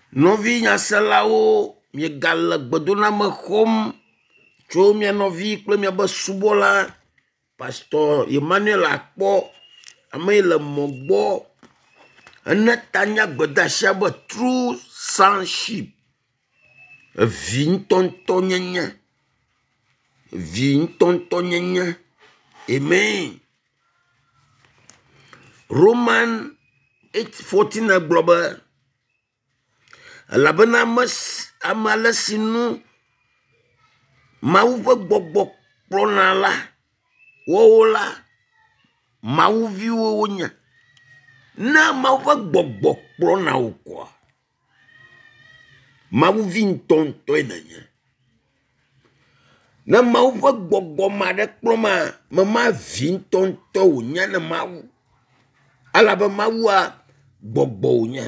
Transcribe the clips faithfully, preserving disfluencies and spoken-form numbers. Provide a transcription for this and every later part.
Novi nyaselawo miegale gbedona me xɔm tso mia novi kple miabe subɔla pastor Emmanuel akpɔ ame yi le mɔ gbɔ ene tanya gbedasia be true sonship evi ŋutɔŋutɔ nyenye vi ŋutɔŋutɔ nyenye amen. Roman eight fourteen gblɔ be elabena ame ale si nu Mawu ƒe gbɔgbɔ kplɔna la wowo la Mawu viwo wonye. Ne Mawu ƒe gbɔgbɔ kplɔna wo koa Mawu vi ŋutɔŋutɔe nenye. Ne Mawu ƒe gbɔgbɔ ma ɖe kplɔma mema vi ŋutɔŋutɔ wònye ne Mawu. Alabe Mawua gbɔgbɔ wònye.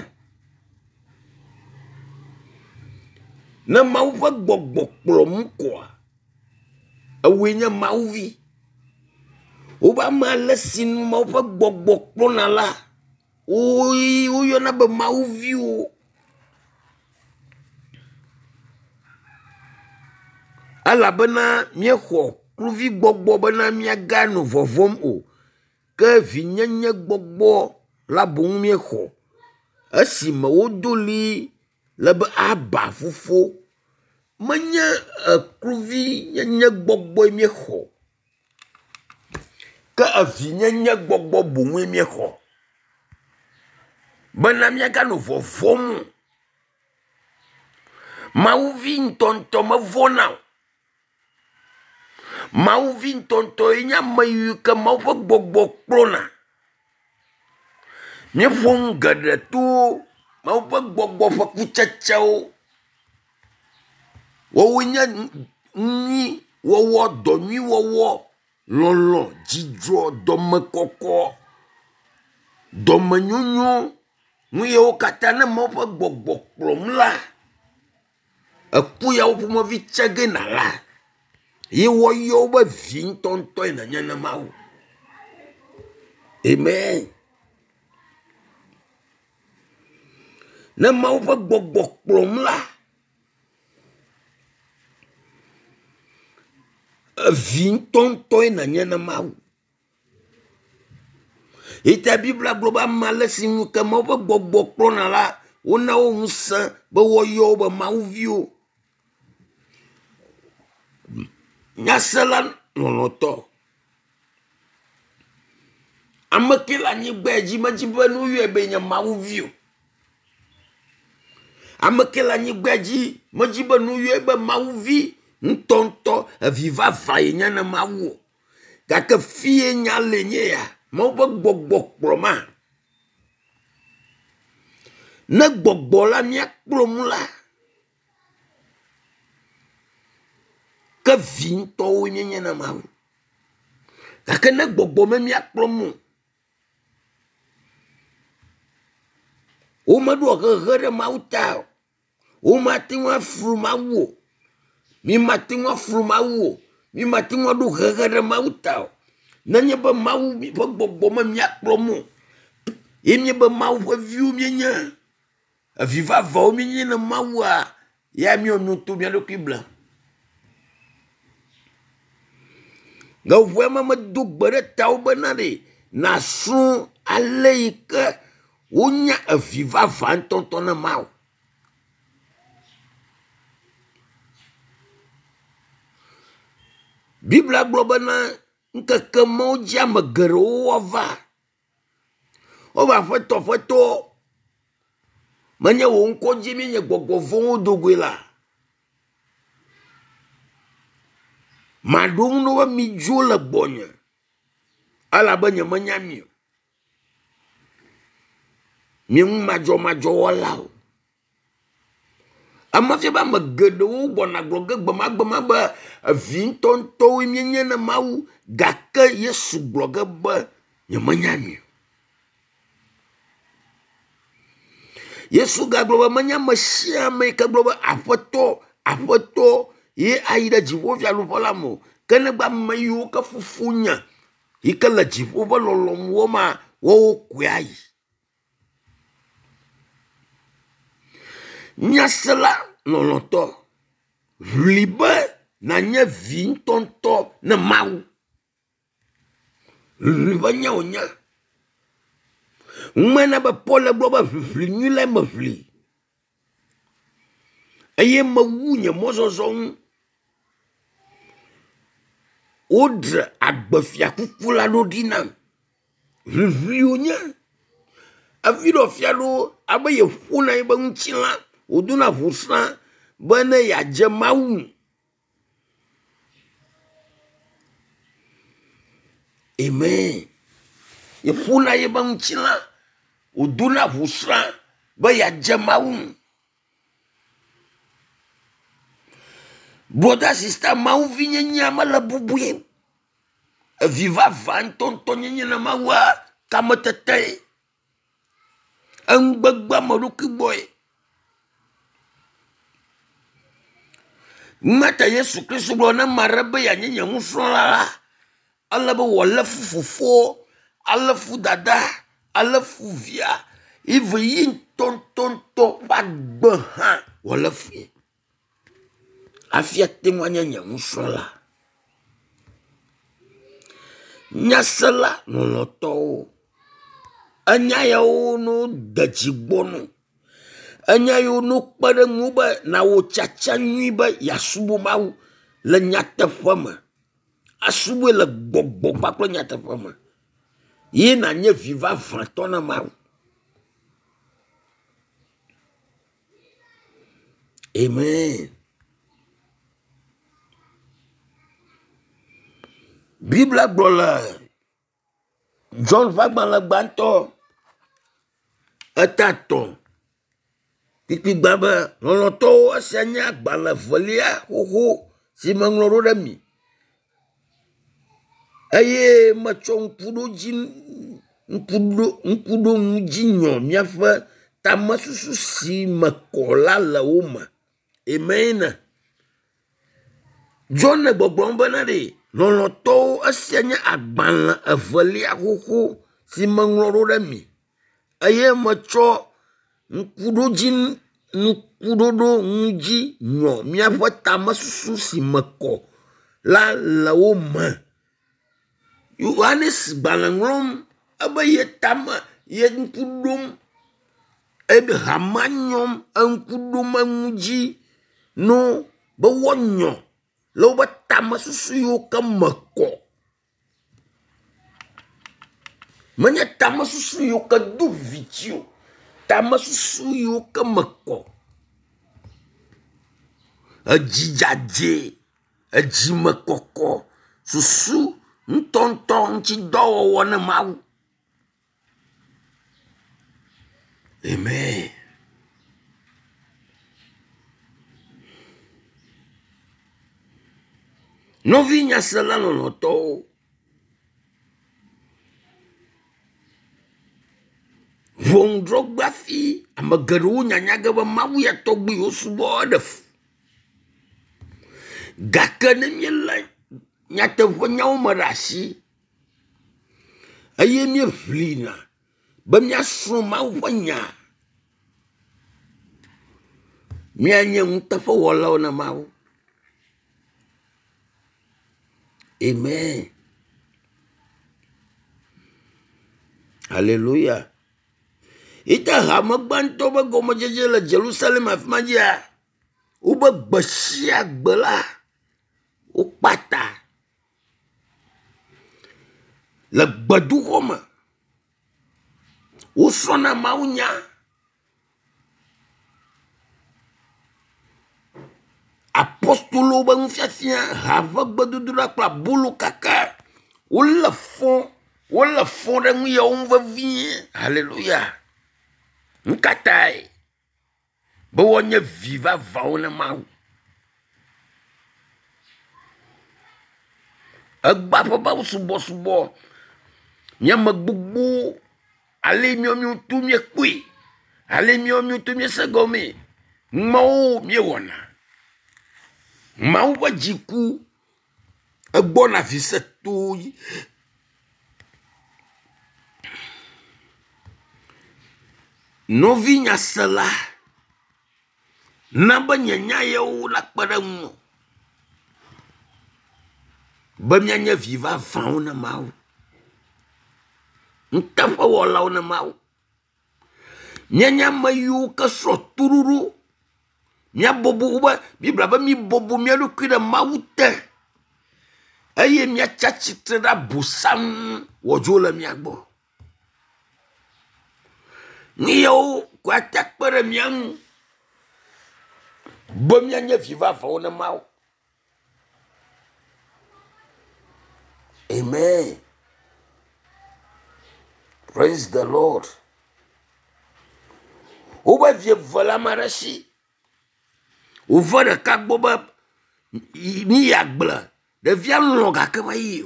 Ne Mawu ƒe gbɔgbɔ kplɔm koa ewoe nye Mawu vi. Woba ame ale si nu Mawu ƒe gbɔgbɔ kplɔna la woyɔna be Mawu viwo. Elabena míexɔ kluvi gbɔgbɔ bena míagano vɔvɔm o, ke vinyenye gbɔgbɔ la boŋ míexɔ esime wodoli le be aba fofo. Menye ekluvi nyenye gbɔgbɔe míexɔ, ke evinyenye gbɔgbɔ boŋue míexɔ bena míagano vɔvɔm. Mawu vi ŋutɔŋutɔ mevɔna o. Mawu vi ŋutɔŋutɔ ye nye ame yi ke Mawu ƒe gbɔgbɔ kplɔna. Míeƒo nu geɖe to Mawu ƒe gbɔgbɔ ƒe kutsetsewo. Wowoe nye nyui wɔwɔ, dɔ nyui wɔwɔ, lɔlɔ, dzidzɔ, dɔmekɔkɔ, dɔmenyonyo, nu yewo katã ne Mawu ƒe gbɔgbɔ kplɔm la, eku yawo ƒomevi tsege na la, ye woyɔ be vi ŋutɔŋutɔe nenye ne Mawu. Amen. Ne Mawu ƒe gbɔgbɔ kplɔm la, vi ŋutɔŋutɔe nenye ne Mawu. Eta Biblia gblɔ be ame ale si ŋu ke Mawu ƒe gbɔgbɔ kplɔna la, wona wo ŋusẽ be woyɔ wo be Mawu viwo. Nyasela lɔlɔtɔ. Ame ke le anyigba dzi medzi be nu yɔe be nye Mawu vi o. Ame ke le anyigba dzi medzi be nu yɔe be Mawu vi ŋutɔŋutɔ evi vava ye nye ne Mawu o. Gake fie nya le nye ya Mawu ƒe gbɔgbɔ kplɔma. Ne gbɔgbɔ la míakplɔm la, ke vi ŋutɔwo míenye ne Mawu. Gake ne gbɔgbɔ me míakplɔm o, womeɖo hehe ɖe Mawu ta o. Womate ŋu aflu Mawu o. Mi mate ŋu aflu Mawu o. Mi mate ŋu aɖo hehe ɖe Mawu ta o. Nenye be Mawu ƒe gbɔgbɔ me míakplɔm o, ye mie be Mawu ƒe viwo míenye, evi vavawo míenye ne Mawua, ya míɔ nu to mía ɖokui bla. Gaʋua me medo gbe ɖe tawo bena ɖe nasrɔ̃ ale yi ke wonya evi vava ŋutɔŋutɔ ne Mawu. Biblia gblɔ bena ŋkeke mawo dzi ame geɖewo wova. Wova aƒetɔ aƒetɔ. Menye wò ŋkɔ dzi míenye gbɔgbɔ vɔ̃wo do goe la. Maɖo ŋu ne be mi dzo le gbɔnye, elabe nye menya mi o. Mi ŋu madzɔ madzɔ wɔla o. Ame fia be ame geɖewo gbɔna gblɔ ge gbema gbema be vi ŋutɔŋutɔwoe míenye ne Mawu, gake Yesu gblɔ ge be nye menya mi o. Yesu gagblɔ be menye ame sia ame yi ke gblɔ be aƒetɔ aƒetɔ ye ayi ɖe dziƒofiaɖuƒe la me o, ke negbe ame yiwo ke Fofo nya yi ke le dziƒo ƒe lɔlɔ̃mu wɔma woawo koe ayi. Nyasela loloto. Libe na nye vi tonto na mau. Libe nya onya. Mwana ba pole boba fli nyule mafli. Aye ma wunye mozozon. Odre agbefia kukula no dinam. Fli onya. Avido fiado abaye funa iba nchila. Oduna fusna bane ya jemawu. Amen. Ye funa iba nchila. Oduna fusna ba ya jemawu. Brother, sister, mau vinye nyama la bubuye. Viva van tonton nye na mawa kama tete. Ang bagba maruki boy. Mata Yesu Kristo blona marabe ya nye musala. Alla ba wala fufufo, alla fu dada, alla fu via. Ive yin tonton to bagba ha wala fi. Afia témoigner nyamusala. Nyasala no loto. Anya ya ono dajibono. Anya ya ono kpada nguba na wo chacha nyuba ya subu mau le nyata fama. Asubu le gbogbo baklo nyata fama. Ye na nye viva vantona mau. Amen. Bible glola John Vagban la banto atato pipi baba loloto asanya bala volia ho si mangloro dami aye machon pudo jin mpudo mpudo mjinyo miafa tamasusu si makola la uma. Amen. John ne bogbomba na de loloto asenya agbanla avalia huhu si mangloro dami aye macho nkudojin nkudodo nji nyo miafa tamasusu si mako la la uma. Yohanes balangrom aba ye tama ye nkudom ebe hamanyom ankudom anji no ba wonyo lo ba tamasusu yo kamako manya tamasusu yo ka du video tamasusu yo kamako ajijaje ajimakoko susu ntonton chi do wona mau. Amen. No vinya salano loto. Von drogbafi amagaru nyanyaga ba mau ya togbi osubodef. Gakane nyela nyata vonyao marasi. Aye mi flina. Ba mi asuma vonya. Mi anya mutafa wala na mau. Amen. Hallelujah. Ita hama banto ba goma jeje la Jerusalem afmadia. Uba basia bela. Upata. La badu goma. Usona maunya. Apostolo ba mfiafia hava badudura kwa bulu kaka. Ula fond. Ula fond de mouya on va venir. Alléluia. Nkatai. Ba wonye viva vaona mau. Agba pa ba subo subo. Nyama bubu. Ale mio mio tu mie kui. Ale mio mio tu mie sagome. Mau mie wona. Mau ba jiku. Agbo na vise tu. No vinya sala. na ba nyanya yewo la kpadam ba nyanya viva vao na mau ntafa wala na mau nyanya mayu ka so tururu nya bobu uba bibla ba mi bobu mi adu kwida maute aye mi achachitre da busam wojola mi agbo ni yo kwa takpere mi an bom nyanya viva vao na mau. Amen. Praise the Lord. Uba vie vola marashi. Uvora kagboba ni yagbla. De via longa kama hiyo.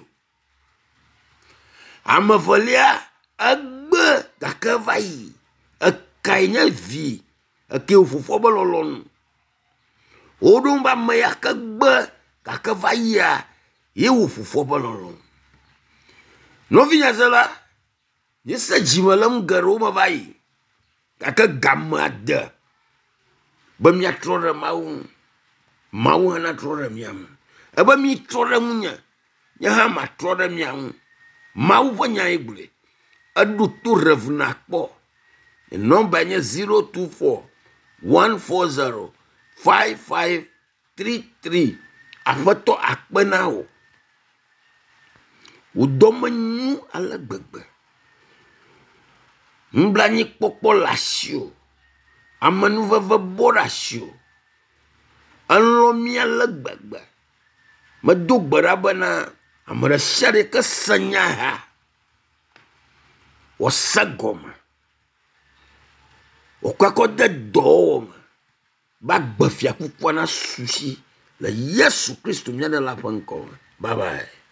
Ama volia agbe kakava yi. Akainya vi. Ake ufufoba lolon. Odumba maya kagbe kakava yi ya. Ye ufufoba lolon. No vinya zela. Yesa jimalam garoma vai. Kaka gamada. Bam ya trora mau. Mau hana trora miam. Aba mi trora munya. Nya hama trora miam. Mau vanya ibule. Adu tu revna po. E nomba nya zero two four one four zero five five three three. Afato akpenao. Udomanyu ala gbegbe. Mblani popo lasio. Amanuva borasio. Anlomia lagbagba. Madugbarabana. Amara shari kasanyaha. Wasagoma. Okako de doma. Bagbafia kukwana sushi. La Yesu Kristo miana la panko. Bye bye.